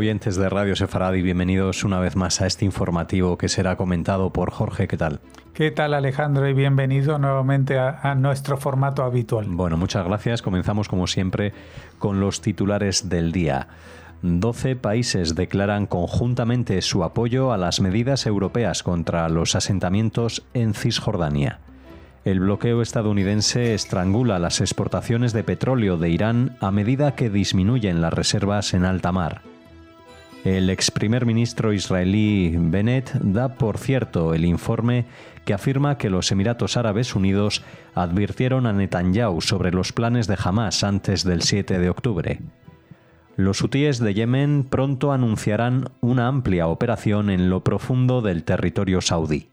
oyentes de Radio Sefarad, y bienvenidos una vez más a este informativo que será comentado por Jorge. ¿Qué tal? ¿Qué tal, Alejandro? Y bienvenido nuevamente a nuestro formato habitual. Bueno, muchas gracias. Comenzamos como siempre con los titulares del día. 12 países declaran conjuntamente su apoyo a las medidas europeas contra los asentamientos en Cisjordania. El bloqueo estadounidense estrangula las exportaciones de petróleo de Irán a medida que disminuyen las reservas en alta mar. El ex primer ministro israelí Bennett da por cierto el informe que afirma que los Emiratos Árabes Unidos advirtieron a Netanyahu sobre los planes de Hamás antes del 7 de octubre. Los hutíes de Yemen pronto anunciarán una amplia operación en lo profundo del territorio saudí.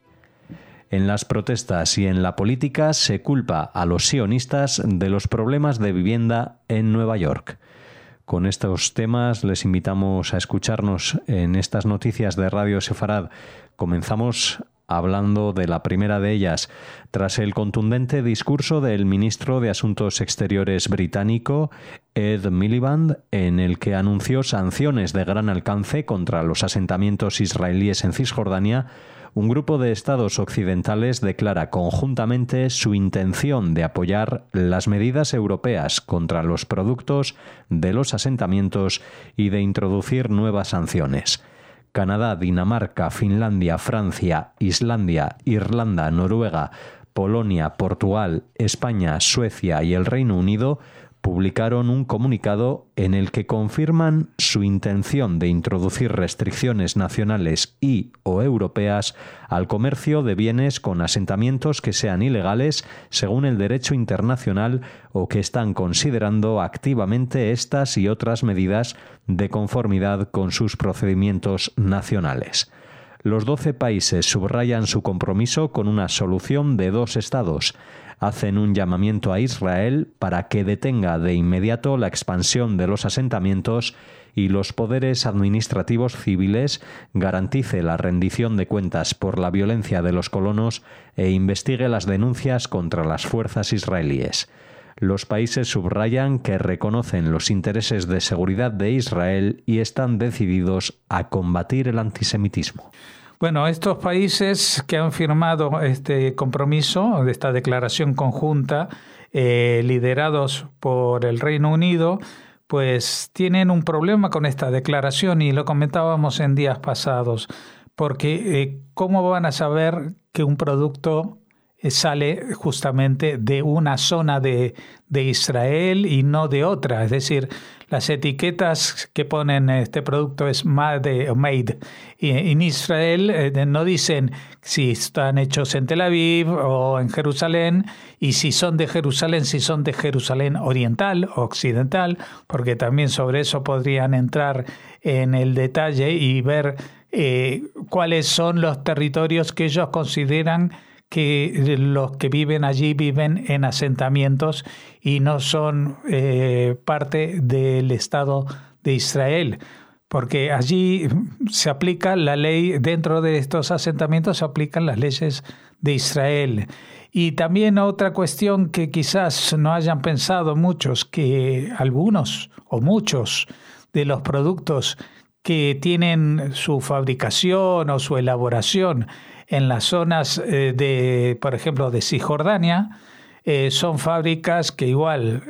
En las protestas y en la política se culpa a los sionistas de los problemas de vivienda en Nueva York. Con estos temas les invitamos a escucharnos en estas noticias de Radio Sefarad. Comenzamos hablando de la primera de ellas. Tras el contundente discurso del ministro de Asuntos Exteriores británico, Ed Miliband, en el que anunció sanciones de gran alcance contra los asentamientos israelíes en Cisjordania, un grupo de estados occidentales declara conjuntamente su intención de apoyar las medidas europeas contra los productos de los asentamientos y de introducir nuevas sanciones. Canadá, Dinamarca, Finlandia, Francia, Islandia, Irlanda, Noruega, Polonia, Portugal, España, Suecia y el Reino Unido publicaron un comunicado en el que confirman su intención de introducir restricciones nacionales y o europeas al comercio de bienes con asentamientos que sean ilegales según el derecho internacional o que están considerando activamente estas y otras medidas de conformidad con sus procedimientos nacionales. Los 12 países subrayan su compromiso con una solución de 2 estados. Hacen un llamamiento a Israel para que detenga de inmediato la expansión de los asentamientos y los poderes administrativos civiles, garantice la rendición de cuentas por la violencia de los colonos e investigue las denuncias contra las fuerzas israelíes. Los países subrayan que reconocen los intereses de seguridad de Israel y están decididos a combatir el antisemitismo. Bueno, estos países que han firmado este compromiso, esta declaración conjunta, liderados por el Reino Unido, pues tienen un problema con esta declaración y lo comentábamos en días pasados, porque ¿cómo van a saber que un producto sale justamente de una zona de Israel y no de otra? Es decir, las etiquetas que ponen este producto es made in Israel, no dicen si están hechos en Tel Aviv o en Jerusalén, y si son de Jerusalén oriental o occidental, porque también sobre eso podrían entrar en el detalle y ver cuáles son los territorios que ellos consideran que los que viven allí viven en asentamientos y no son parte del Estado de Israel, porque allí se aplica la ley, dentro de estos asentamientos se aplican las leyes de Israel. Y también otra cuestión que quizás no hayan pensado muchos, que algunos o muchos de los productos que tienen su fabricación o su elaboración en las zonas por ejemplo, de Cisjordania, son fábricas que igual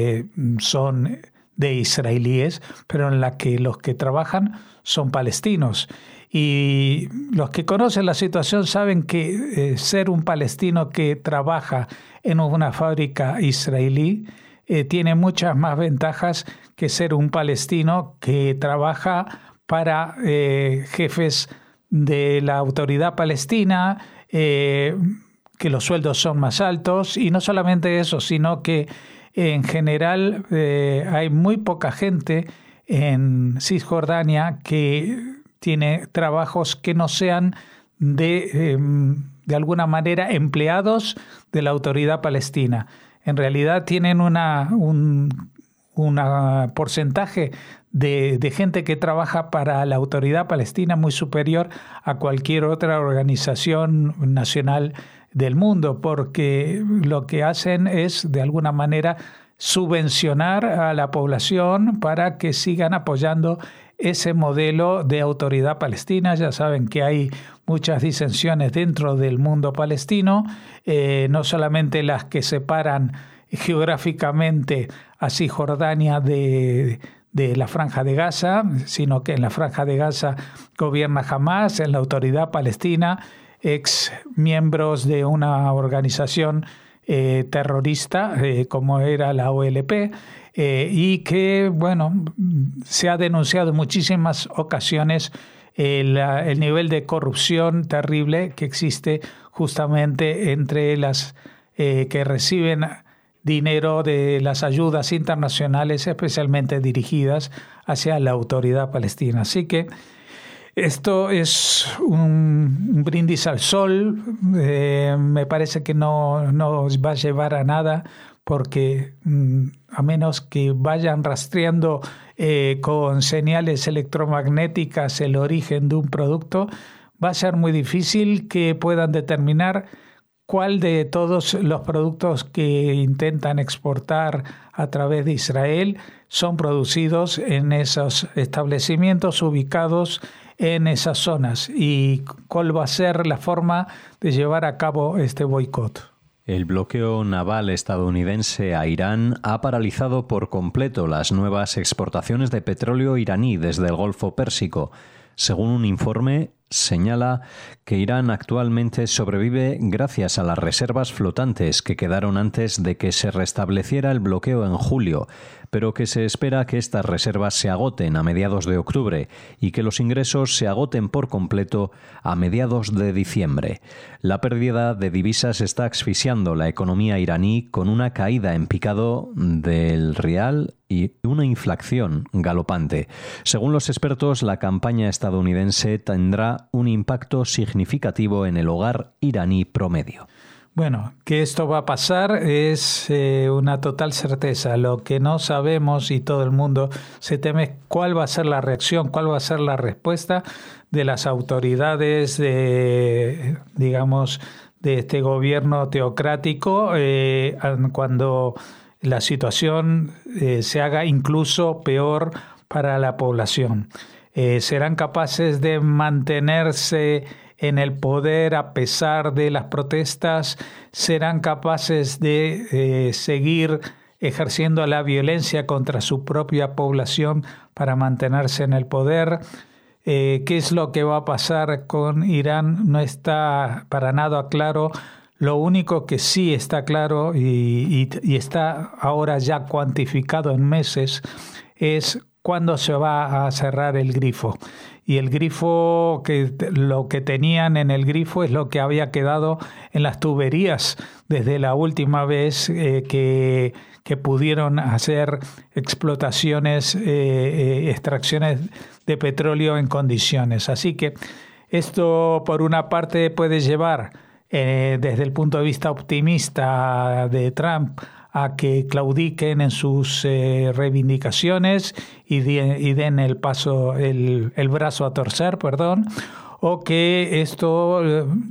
son de israelíes, pero en las que los que trabajan son palestinos. Y los que conocen la situación saben que ser un palestino que trabaja en una fábrica israelí tiene muchas más ventajas que ser un palestino que trabaja para jefes de la autoridad palestina, que los sueldos son más altos, y no solamente eso, sino que en general hay muy poca gente en Cisjordania que tiene trabajos que no sean de alguna manera empleados de la autoridad palestina. En realidad tienen un porcentaje de gente que trabaja para la autoridad palestina muy superior a cualquier otra organización nacional del mundo, porque lo que hacen es, de alguna manera, subvencionar a la población para que sigan apoyando ese modelo de autoridad palestina. Ya saben que hay muchas disensiones dentro del mundo palestino, no solamente las que separan geográficamente a Cisjordania de la Franja de Gaza, sino que en la Franja de Gaza gobierna Hamás, en la autoridad palestina, ex miembros de una organización terrorista como era la OLP, y que, bueno, se ha denunciado en muchísimas ocasiones el nivel de corrupción terrible que existe justamente entre las que reciben dinero de las ayudas internacionales, especialmente dirigidas hacia la autoridad palestina. Así que esto es un brindis al sol. Me parece que no va a llevar a nada, porque a menos que vayan rastreando con señales electromagnéticas el origen de un producto, va a ser muy difícil que puedan determinar cuál de todos los productos que intentan exportar a través de Israel son producidos en esos establecimientos ubicados en esas zonas, y cuál va a ser la forma de llevar a cabo este boicot. El bloqueo naval estadounidense a Irán ha paralizado por completo las nuevas exportaciones de petróleo iraní desde el Golfo Pérsico. Según un informe, señala que Irán actualmente sobrevive gracias a las reservas flotantes que quedaron antes de que se restableciera el bloqueo en julio, pero que se espera que estas reservas se agoten a mediados de octubre y que los ingresos se agoten por completo a mediados de diciembre. La pérdida de divisas está asfixiando la economía iraní, con una caída en picado del rial y una inflación galopante. Según los expertos, la campaña estadounidense tendrá un impacto significativo en el hogar iraní promedio. Bueno, que esto va a pasar es una total certeza. Lo que no sabemos, y todo el mundo se teme, cuál va a ser la reacción, cuál va a ser la respuesta de las autoridades de este gobierno teocrático cuando la situación se haga incluso peor para la población. ¿Serán capaces de mantenerse en el poder a pesar de las protestas? ¿Serán capaces de seguir ejerciendo la violencia contra su propia población para mantenerse en el poder? ¿Qué es lo que va a pasar con Irán? No está para nada claro. Lo único que sí está claro y está ahora ya cuantificado en meses es cuándo se va a cerrar el grifo. Y el grifo, lo que tenían en el grifo es lo que había quedado en las tuberías desde la última vez que pudieron hacer explotaciones, extracciones de petróleo en condiciones. Así que esto, por una parte, puede llevar desde el punto de vista optimista de Trump a que claudiquen en sus reivindicaciones y den el brazo a torcer, o que esto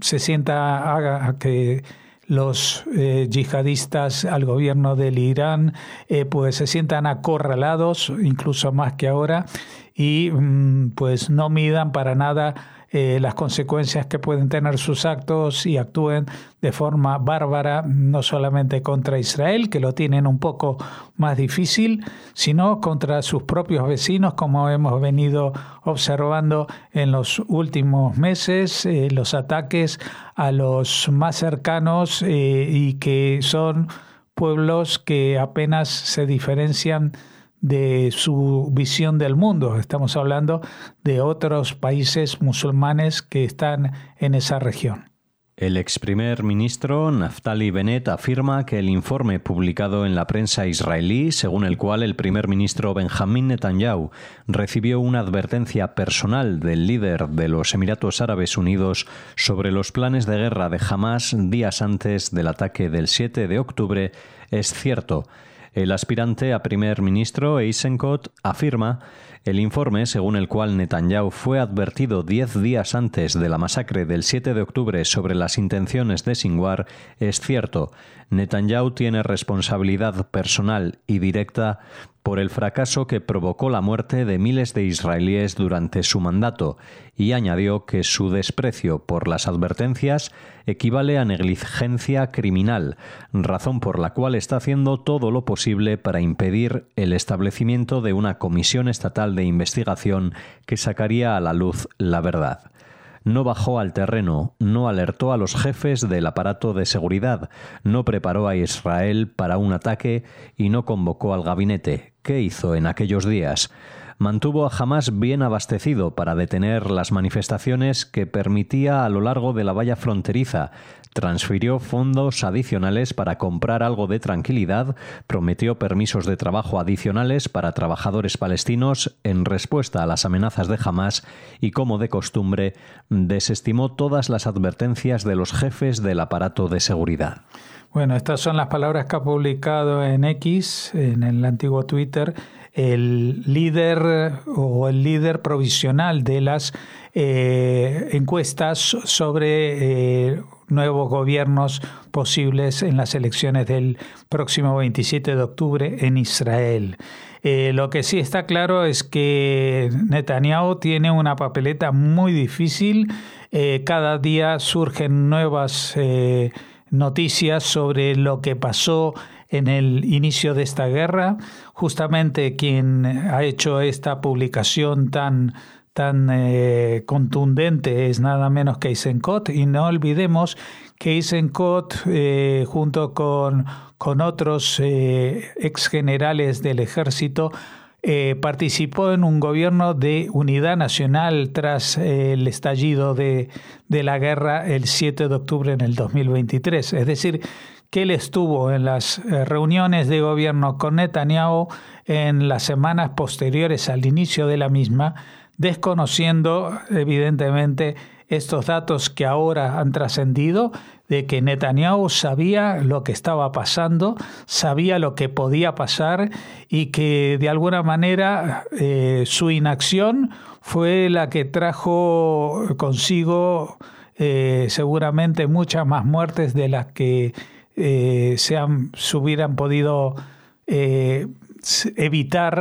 haga que los yihadistas al gobierno del Irán pues se sientan acorralados, incluso más que ahora, y pues no midan para nada las consecuencias que pueden tener sus actos y actúen de forma bárbara, no solamente contra Israel, que lo tienen un poco más difícil, sino contra sus propios vecinos, como hemos venido observando en los últimos meses, los ataques a los más cercanos y que son pueblos que apenas se diferencian de su visión del mundo. Estamos hablando de otros países musulmanes que están en esa región. El ex primer ministro Naftali Bennett afirma que el informe publicado en la prensa israelí, según el cual el primer ministro Benjamín Netanyahu recibió una advertencia personal del líder de los Emiratos Árabes Unidos sobre los planes de guerra de Hamás días antes del ataque del 7 de octubre, es cierto. El aspirante a primer ministro, Eisenkot, afirma: el informe, según el cual Netanyahu fue advertido 10 días antes de la masacre del 7 de octubre sobre las intenciones de Sinwar, es cierto. Netanyahu tiene responsabilidad personal y directa por el fracaso que provocó la muerte de miles de israelíes durante su mandato, y añadió que su desprecio por las advertencias equivale a negligencia criminal, razón por la cual está haciendo todo lo posible para impedir el establecimiento de una comisión estatal de investigación que sacaría a la luz la verdad. No bajó al terreno, no alertó a los jefes del aparato de seguridad, no preparó a Israel para un ataque y no convocó al gabinete. ¿Qué hizo en aquellos días? Mantuvo a Hamás bien abastecido para detener las manifestaciones que permitía a lo largo de la valla fronteriza, transfirió fondos adicionales para comprar algo de tranquilidad, prometió permisos de trabajo adicionales para trabajadores palestinos en respuesta a las amenazas de Hamás y, como de costumbre, desestimó todas las advertencias de los jefes del aparato de seguridad. Bueno, estas son las palabras que ha publicado en X, en el antiguo Twitter, el líder provisional de las encuestas sobre nuevos gobiernos posibles en las elecciones del próximo 27 de octubre en Israel. Lo que sí está claro es que Netanyahu tiene una papeleta muy difícil. Cada día surgen nuevas noticias sobre lo que pasó en el inicio de esta guerra. Justamente quien ha hecho esta publicación tan contundente es nada menos que Eisenkot, y no olvidemos que Eisenkot junto con otros ex generales del ejército participó en un gobierno de unidad nacional tras el estallido de la guerra el 7 de octubre en el 2023. Es decir, que él estuvo en las reuniones de gobierno con Netanyahu en las semanas posteriores al inicio de la misma, desconociendo evidentemente estos datos que ahora han trascendido, de que Netanyahu sabía lo que estaba pasando, sabía lo que podía pasar y que de alguna manera su inacción fue la que trajo consigo seguramente muchas más muertes de las que se hubieran podido evitar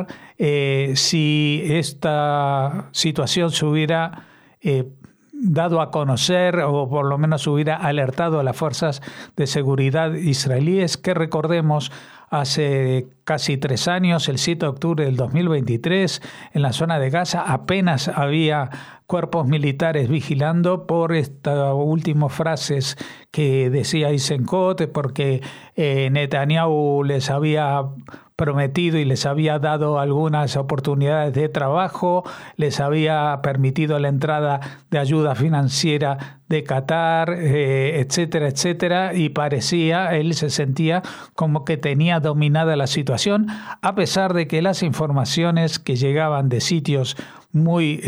si esta situación se hubiera dado a conocer o por lo menos hubiera alertado a las fuerzas de seguridad israelíes, que recordemos hace casi 3 años, el 7 de octubre del 2023, en la zona de Gaza apenas había cuerpos militares vigilando por estas últimas frases que decía Eisenkot, porque Netanyahu les había prometido y les había dado algunas oportunidades de trabajo, les había permitido la entrada de ayuda financiera de Qatar, etcétera, etcétera, y él se sentía como que tenía dominada la situación, a pesar de que las informaciones que llegaban de sitios muy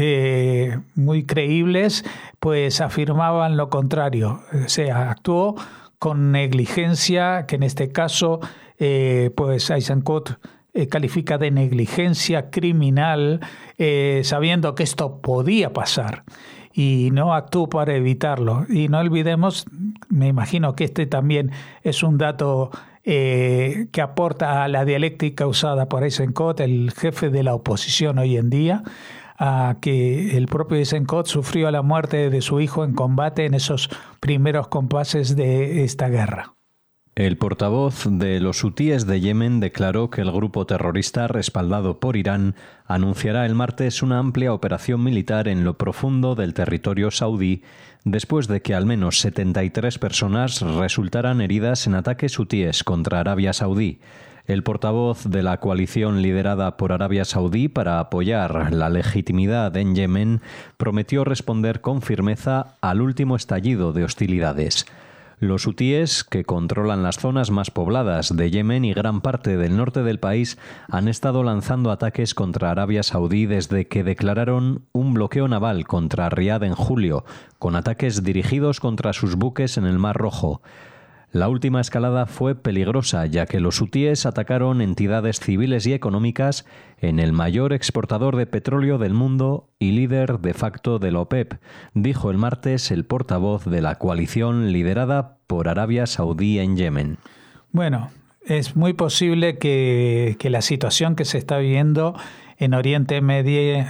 creíbles, pues afirmaban lo contrario. O sea, actuó con negligencia, que en este caso pues Eisenkot califica de negligencia criminal, sabiendo que esto podía pasar, y no actuó para evitarlo. Y no olvidemos, me imagino que este también es un dato que aporta a la dialéctica usada por Eisenkot, el jefe de la oposición hoy en día, que el propio Eisenkot sufrió la muerte de su hijo en combate en esos primeros compases de esta guerra. El portavoz de los hutíes de Yemen declaró que el grupo terrorista respaldado por Irán anunciará el martes una amplia operación militar en lo profundo del territorio saudí, después de que al menos 73 personas resultaran heridas en ataques hutíes contra Arabia Saudí. El portavoz de la coalición liderada por Arabia Saudí para apoyar la legitimidad en Yemen prometió responder con firmeza al último estallido de hostilidades. Los hutíes, que controlan las zonas más pobladas de Yemen y gran parte del norte del país, han estado lanzando ataques contra Arabia Saudí desde que declararon un bloqueo naval contra Riad en julio, con ataques dirigidos contra sus buques en el Mar Rojo. La última escalada fue peligrosa, ya que los hutíes atacaron entidades civiles y económicas en el mayor exportador de petróleo del mundo y líder de facto de la OPEP, dijo el martes el portavoz de la coalición liderada por Arabia Saudí en Yemen. Bueno, es muy posible que la situación que se está viviendo en Oriente Medio,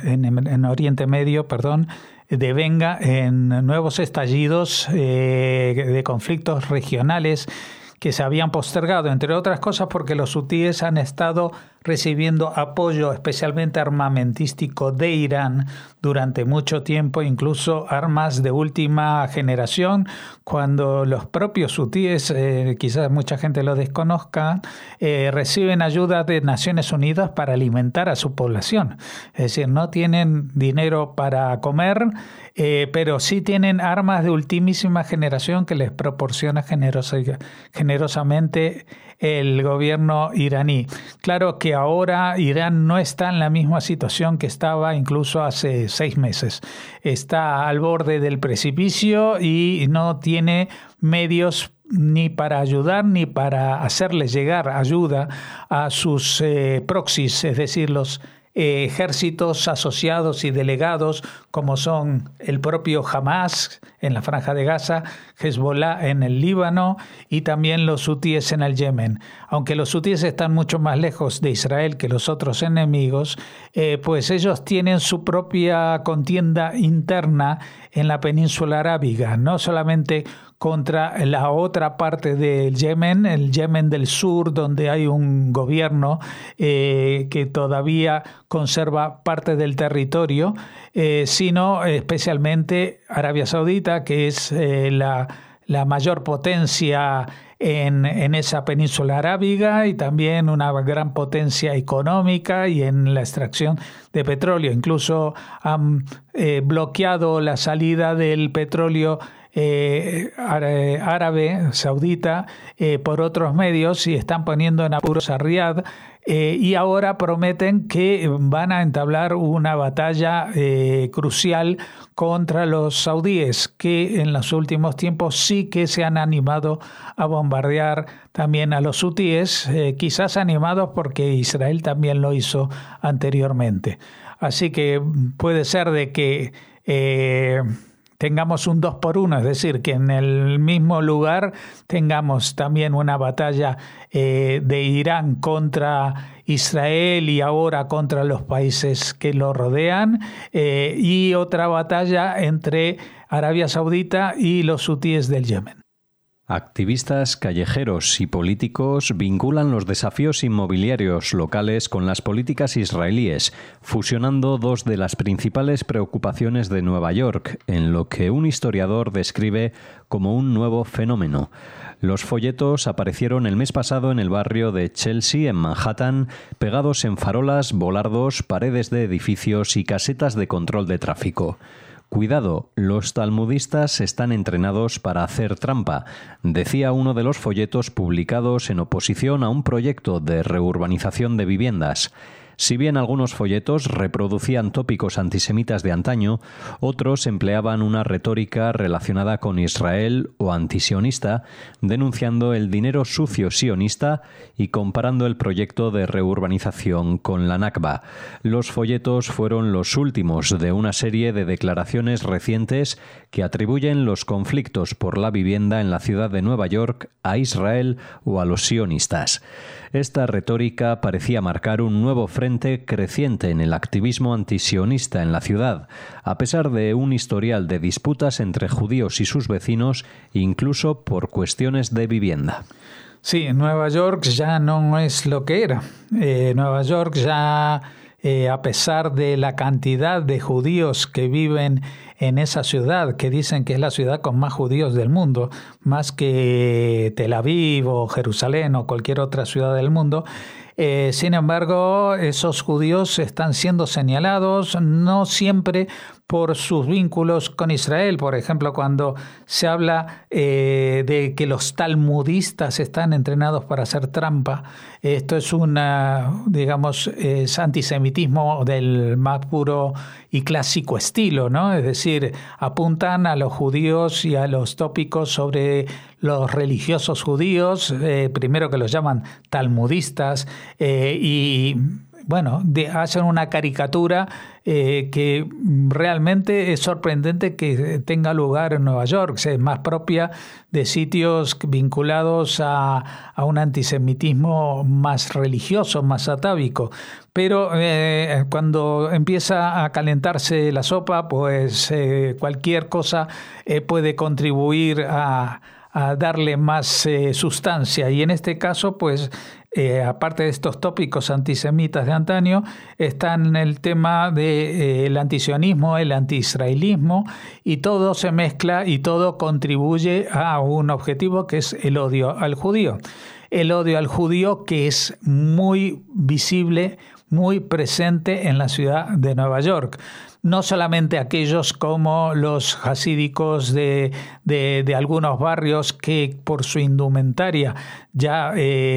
devenga en nuevos estallidos de conflictos regionales que se habían postergado, entre otras cosas porque los hutíes han estado recibiendo apoyo especialmente armamentístico de Irán durante mucho tiempo, incluso armas de última generación, cuando los propios hutíes, quizás mucha gente lo desconozca, reciben ayuda de Naciones Unidas para alimentar a su población. Es decir, no tienen dinero para comer, pero sí tienen armas de ultimísima generación que les proporciona generosamente el gobierno iraní. Claro que ahora Irán no está en la misma situación que estaba incluso hace 6 meses. Está al borde del precipicio y no tiene medios ni para ayudar ni para hacerles llegar ayuda a sus proxies, es decir, los ejércitos asociados y delegados como son el propio Hamas en la Franja de Gaza, Hezbollah en el Líbano y también los hutíes en el Yemen. Aunque los hutíes están mucho más lejos de Israel que los otros enemigos, pues ellos tienen su propia contienda interna en la península arábiga, no solamente contra la otra parte del Yemen, el Yemen del sur, donde hay un gobierno que todavía conserva parte del territorio, sino especialmente Arabia Saudita, que es la mayor potencia en esa península arábiga y también una gran potencia económica y en la extracción de petróleo. Incluso han bloqueado la salida del petróleo árabe, saudita, por otros medios y están poniendo en apuros a Riad y ahora prometen que van a entablar una batalla crucial contra los saudíes, que en los últimos tiempos sí que se han animado a bombardear también a los hutíes, quizás animados porque Israel también lo hizo anteriormente. Así que puede ser de que tengamos un 2 por 1, es decir, que en el mismo lugar tengamos también una batalla de Irán contra Israel y ahora contra los países que lo rodean, y otra batalla entre Arabia Saudita y los hutíes del Yemen. Activistas callejeros y políticos vinculan los desafíos inmobiliarios locales con las políticas israelíes, fusionando dos de las principales preocupaciones de Nueva York, en lo que un historiador describe como un nuevo fenómeno. Los folletos aparecieron el mes pasado en el barrio de Chelsea, en Manhattan, pegados en farolas, volardos, paredes de edificios y casetas de control de tráfico. Cuidado, los talmudistas están entrenados para hacer trampa, decía uno de los folletos publicados en oposición a un proyecto de reurbanización de viviendas. Si bien algunos folletos reproducían tópicos antisemitas de antaño, otros empleaban una retórica relacionada con Israel o antisionista, denunciando el dinero sucio sionista y comparando el proyecto de reurbanización con la Nakba. Los folletos fueron los últimos de una serie de declaraciones recientes que atribuyen los conflictos por la vivienda en la ciudad de Nueva York a Israel o a los sionistas. Esta retórica parecía marcar un nuevo frente creciente en el activismo antisionista en la ciudad, a pesar de un historial de disputas entre judíos y sus vecinos, incluso por cuestiones de vivienda. Sí, Nueva York ya no es lo que era. Nueva York ya, a pesar de la cantidad de judíos que viven en esa ciudad, que dicen que es la ciudad con más judíos del mundo, más que Tel Aviv o Jerusalén o cualquier otra ciudad del mundo, sin embargo, esos judíos están siendo señalados no siempre por sus vínculos con Israel. Por ejemplo, cuando se habla de que los talmudistas están entrenados para hacer trampa, esto es es antisemitismo del más puro y clásico estilo, ¿no? Es decir, apuntan a los judíos y a los tópicos sobre los religiosos judíos, primero que los llaman talmudistas, y hacen una caricatura que realmente es sorprendente que tenga lugar en Nueva York. Es más propia de sitios vinculados a un antisemitismo más religioso, más atávico. Pero cuando empieza a calentarse la sopa, pues cualquier cosa puede contribuir a darle más sustancia. Y en este caso, pues, aparte de estos tópicos antisemitas de antaño, están el tema del antisionismo, el antiisraelismo, y todo se mezcla y todo contribuye a un objetivo que es el odio al judío. El odio al judío que es muy visible, muy presente en la ciudad de Nueva York. No solamente aquellos como los hasídicos de algunos barrios que por su indumentaria ya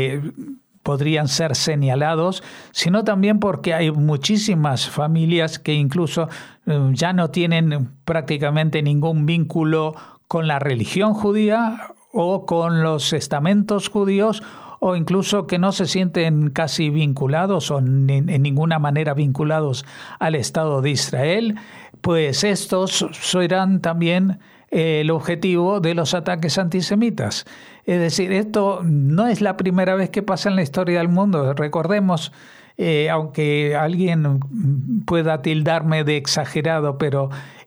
podrían ser señalados, sino también porque hay muchísimas familias que incluso ya no tienen prácticamente ningún vínculo con la religión judía o con los estamentos judíos, o incluso que no se sienten casi vinculados o en ninguna manera vinculados al Estado de Israel, pues estos serán también el objetivo de los ataques antisemitas. Es decir, esto no es la primera vez que pasa en la historia del mundo. Recordemos, aunque alguien pueda tildarme de exagerado, pero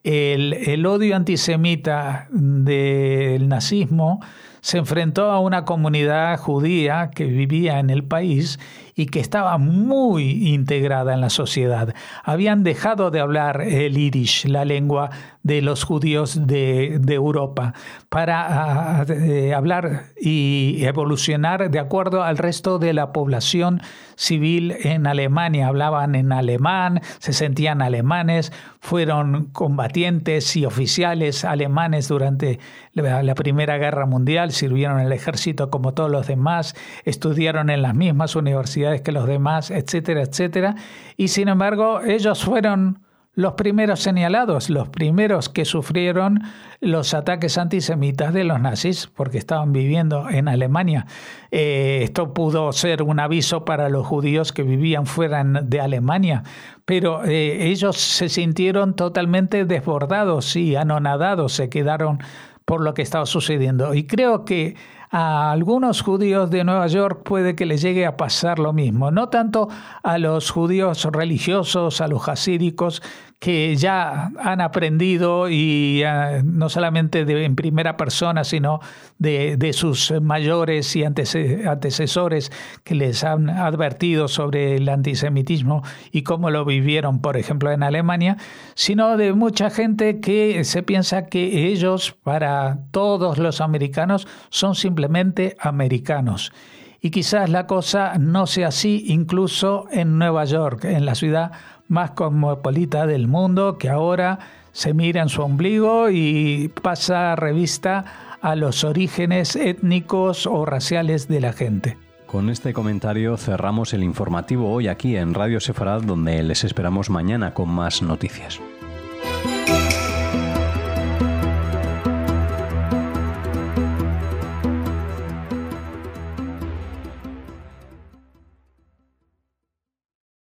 el odio antisemita del nazismo se enfrentó a una comunidad judía que vivía en el país y que estaba muy integrada en la sociedad. Habían dejado de hablar el yiddish, la lengua de los judíos de Europa, para hablar y evolucionar de acuerdo al resto de la población civil en Alemania. Hablaban en alemán, se sentían alemanes, fueron combatientes y oficiales alemanes durante la Primera Guerra Mundial, sirvieron en el ejército como todos los demás, estudiaron en las mismas universidades que los demás, etcétera, etcétera. Y sin embargo, ellos fueron los primeros señalados, los primeros que sufrieron los ataques antisemitas de los nazis, porque estaban viviendo en Alemania. Esto pudo ser un aviso para los judíos que vivían fuera de Alemania, pero ellos se sintieron totalmente desbordados y anonadados, se quedaron por lo que estaba sucediendo. Y creo que a algunos judíos de Nueva York puede que les llegue a pasar lo mismo. No tanto a los judíos religiosos, a los hasídicos, que ya han aprendido y no solamente en primera persona, sino de sus mayores y antecesores que les han advertido sobre el antisemitismo y cómo lo vivieron, por ejemplo, en Alemania, sino de mucha gente que se piensa que ellos, para todos los americanos, son simplemente americanos. Y quizás la cosa no sea así incluso en Nueva York, en la ciudad más cosmopolita del mundo, que ahora se mira en su ombligo y pasa revista a los orígenes étnicos o raciales de la gente. Con este comentario cerramos el informativo hoy aquí en Radio Sefarad, donde les esperamos mañana con más noticias.